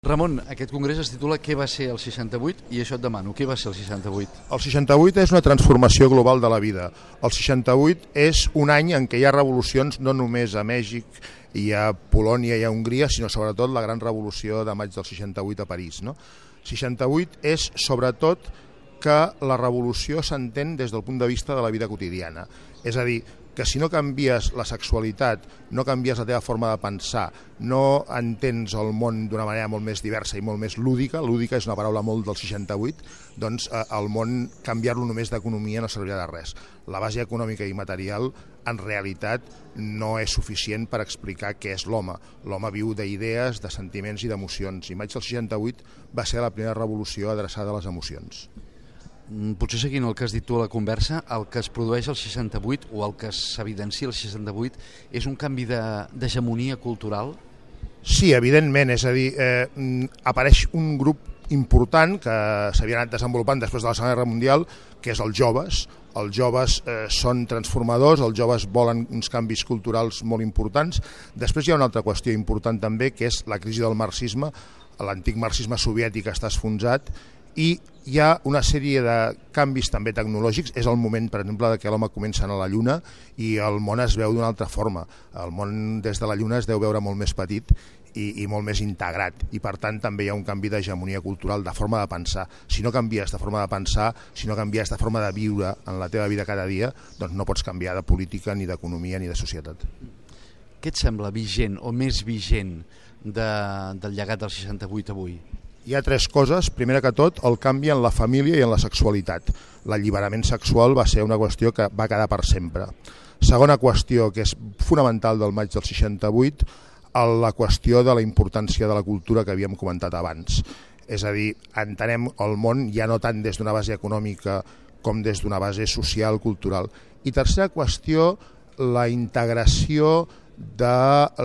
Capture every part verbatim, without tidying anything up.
Ramon, aquest congrés es titula Què va ser el seixanta-vuit? I això et demano, què va ser el seixanta-vuit? El seixanta-vuit és una transformació global de la vida. El seixanta-vuit és un any en què hi ha revolucions no només a Mèxic i a Polònia i a Hongria, sinó sobretot la gran revolució de maig del seixanta-vuit a París. No? seixanta-vuit és sobretot que la revolució s'entén des del punt de vista de la vida quotidiana. És a dir, que si no canvies la sexualitat, no canvies la teva forma de pensar, no entens el món d'una manera molt més diversa i molt més lúdica, lúdica és una paraula molt del seixanta-vuit, doncs eh, el món, canviar-lo només d'economia no servirà de res. La base econòmica i material en realitat no és suficient per explicar què és l'home. L'home viu d'idees, de sentiments i d'emocions, i maig del seixanta-vuit va ser la primera revolució adreçada a les emocions. Potser seguint el que has dit tu a la conversa, el que es produeix al seixanta-vuit o el que s'evidencia al seixanta-vuit és un canvi d'hegemonia cultural? Sí, evidentment, és a dir, eh, apareix un grup important que s'havia anat desenvolupant després de la Segona Guerra Mundial, que és els joves. Els joves eh, són transformadors, els joves volen uns canvis culturals molt importants. Després hi ha una altra qüestió important també, que és la crisi del marxisme. L'antic marxisme soviètic està esfonsat i hi ha una sèrie de canvis també tecnològics. És el moment, per exemple, que l'home comença a anar a la Lluna i el món es veu d'una altra forma. El món des de la Lluna es deu veure molt més petit i, i molt més integrat, i per tant també hi ha un canvi d'hegemonia cultural, de forma de pensar. Si no canvies de forma de pensar, si no canvies de forma de viure en la teva vida cada dia, doncs no pots canviar de política, ni d'economia, ni de societat. Què et sembla vigent o més vigent de, del llegat del seixanta-vuit avui? Hi ha tres coses. Primera que tot, el canvi en la família i en la sexualitat. L'alliberament sexual va ser una qüestió que va quedar per sempre. Segona qüestió, que és fonamental del maig del seixanta-vuit, la qüestió de la importància de la cultura que havíem comentat abans. És a dir, entenem el món ja no tant des d'una base econòmica com des d'una base social, cultural. I tercera qüestió, la integració de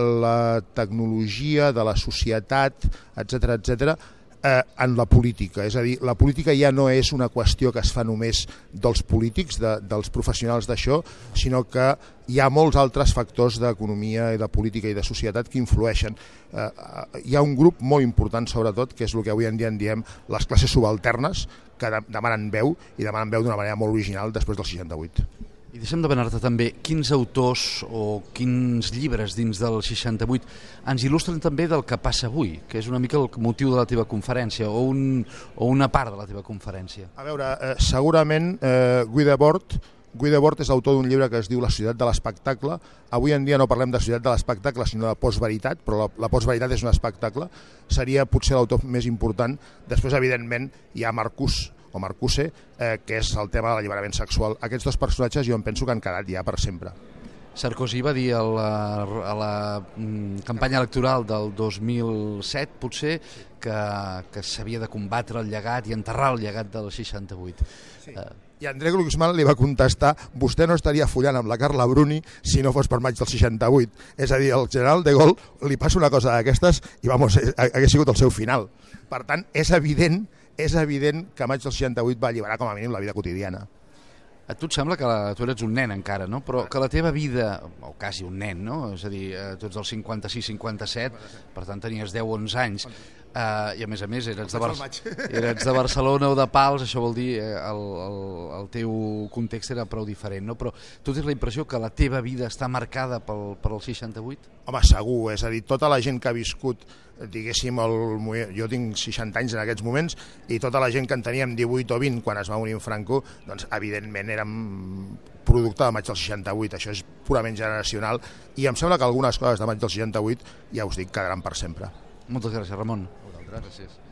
la tecnologia, de la societat, etcètera, etcètera, eh, en la política. És a dir, la política ja no és una qüestió que es fa només dels polítics, de, dels professionals d'això, sinó que hi ha molts altres factors d'economia i de política i de societat que influeixen. Eh, hi ha un grup molt important, sobretot, que és el que avui en dia en diem les classes subalternes, que de, demanen veu, i demanen veu d'una manera molt original després del seixanta-vuit. I deixa'm demanar-te també quins autors o quins llibres dins del seixanta-vuit ens il·lustren també del que passa avui, que és una mica el motiu de la teva conferència o, un, o una part de la teva conferència. A veure, eh, segurament eh, Guy Debord, Guy Debord és autor d'un llibre que es diu La societat de l'espectacle. Avui en dia no parlem de societat de l'espectacle, sinó de postveritat, però la, la postveritat és un espectacle. Seria potser l'autor més important. Després, evidentment, hi ha Marcuse, o Marcuse, eh, que és el tema de l'alliberament sexual. Aquests dos personatges jo em penso que han quedat ja per sempre. Sarkozy va dir a la, a la mm, campanya electoral del dos mil set, potser, que, que s'havia de combatre el llegat i enterrar el llegat del seixanta-vuit. Sí. Uh, I André Glucksmann li va contestar: vostè no estaria follant amb la Carla Bruni si no fos per maig del seixanta-vuit. És a dir, al general de Gaulle li passa una cosa d'aquestes i vamos, hagués sigut el seu final. Per tant, és evident és evident que maig del seixanta-vuit va alliberar com a mínim la vida quotidiana. A tu et sembla que la, tu eres un nen encara, no? Però que la teva vida, o quasi un nen, no? És a dir, tu ets del cinquanta-sis cinquanta-set, per tant tenies deu o onze anys, uh, i a més a més eres de, Bar eres de Barcelona o de Pals, això vol dir eh, el, el, el teu context era prou diferent, no? Però tu tens la impressió que la teva vida està marcada pel, per el seixanta-vuit? Home, segur, és a dir, tota la gent que ha viscut, diguéssim, el, jo tinc seixanta anys en aquests moments, i tota la gent que en teníem divuit o vint quan es va morir en Franco, doncs evidentment érem producte de maig del seixanta-vuit, això és purament generacional, i em sembla que algunes coses de maig del seixanta-vuit, ja us dic, quedaran per sempre. Moltes gràcies, Ramon. Gràcies.